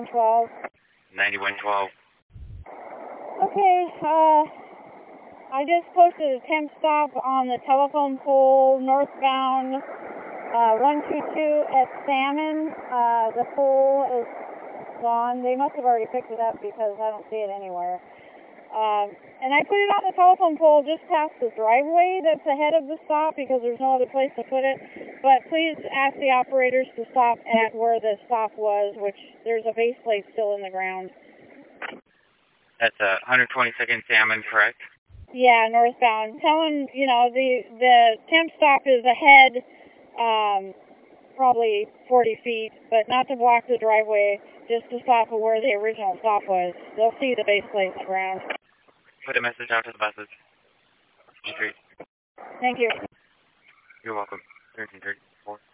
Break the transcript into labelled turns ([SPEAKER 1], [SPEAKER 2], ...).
[SPEAKER 1] 9112.
[SPEAKER 2] 9112.
[SPEAKER 1] Okay, I just posted a temp stop on the telephone pole northbound 122 at Salmon. The pole is gone. They must have already picked it up because I don't see it anywhere. And I put it on the telephone pole just past the driveway that's ahead of the stop because there's no other place to put it. But please ask the operators to stop at where the stop was, which there's a base plate still in the ground.
[SPEAKER 2] That's 122nd Salmon, correct?
[SPEAKER 1] Yeah, northbound. Tell them, you know, the temp stop is ahead, probably 40 feet, but not to block the driveway, just to stop at where the original stop was. They'll see the base plate in the ground.
[SPEAKER 2] Put a message out to the buses. E3.
[SPEAKER 1] Thank you.
[SPEAKER 2] You're welcome. 1334.